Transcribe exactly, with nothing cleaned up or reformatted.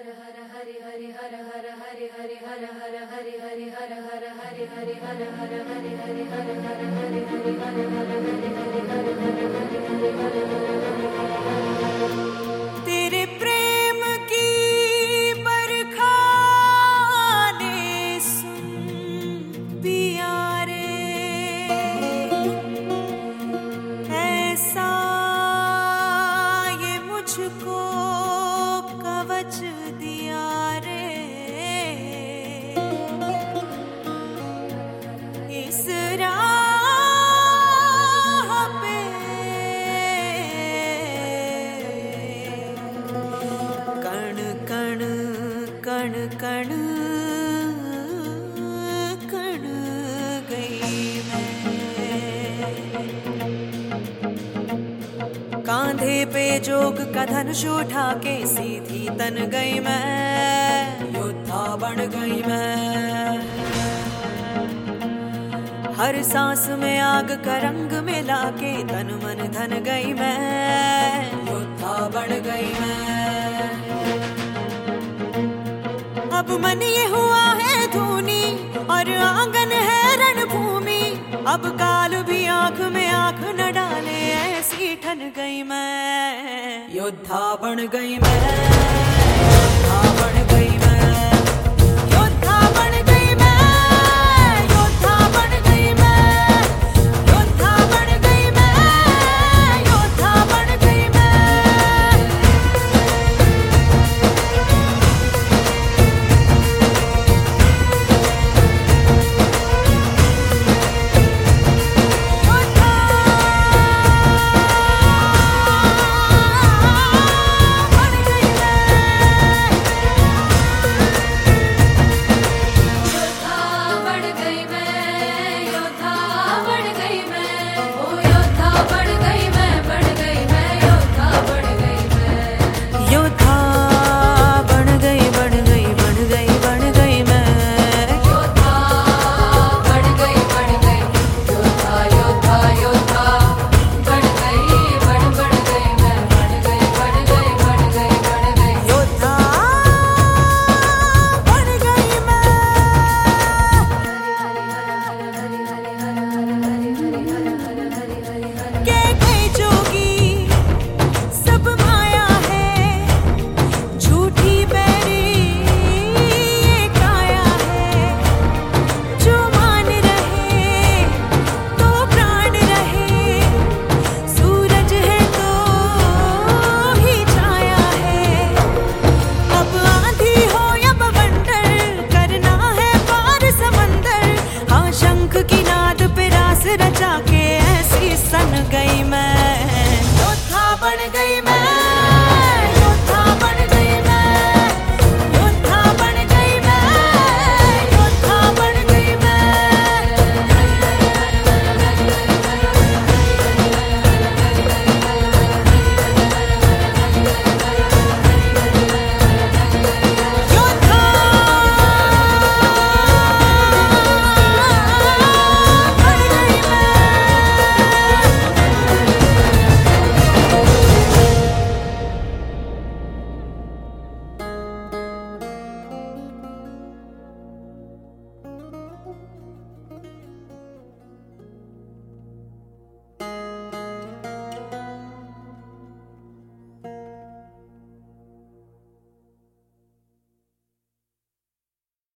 तेरे प्रेम की बरखा ने सुन पिया रे, ऐसा ये मुझको कवच दिया रे, इस राह पे कण कण कण कण कण गई मैं। कांधे पे जोग का धनुष उठा के सीधी तन गई मैं, योद्धा बन गई मैं। हर सांस में आग का रंग मिला के तन मन धन गई मैं, योद्धा बन गई मैं। अब मन ये हुआ है धूनी और आंगन है रणभूमि, अब काल भी आंख में आंख न डाले ऐसी ठन गई मैं, योद्धा बन गई मैं।